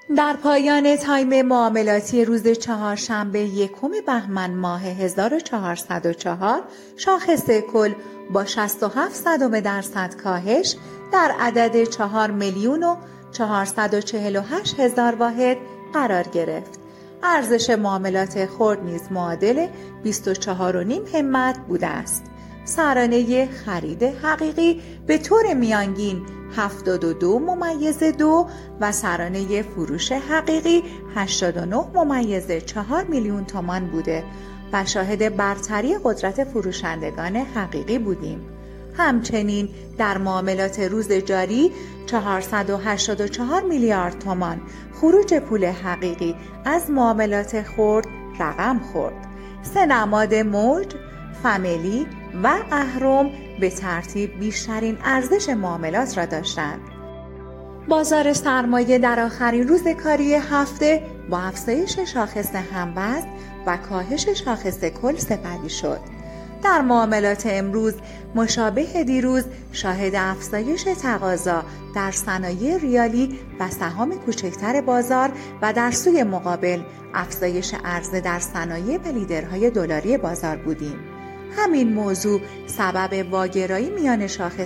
در پایان تایم معاملاتی روز چهارشنبه یکم بهمن ماه 1404 شاخص کل با 67% کاهش در عدد 4,448,000 واحد قرار گرفت. ارزش معاملات خرد نیز معادل 24.5 همت بوده است. سرانه خرید حقیقی به طور میانگین 72.2 و سرانه فروش حقیقی 89.4 میلیون تومان بوده و شاهد برتری قدرت فروشندگان حقیقی بودیم. همچنین در معاملات روز جاری 484 میلیارد تومان خروج پول حقیقی از معاملات خرد رقم خورد. سه نماد موج، فامیلی و اهرم به ترتیب بیشترین ارزش معاملات را داشتند. بازار سرمایه در آخرین روز کاری هفته با افزایش شاخص هموزن و کاهش شاخص کل سپری شد. در معاملات امروز مشابه دیروز شاهد افزایش تقاضا در صنایع ریالی و سهام کوچکتر بازار و در سوی مقابل افزایش عرضه در صنایع و لیدرهای دلاری بازار بودیم. همین موضوع سبب واگرایی میان شاخص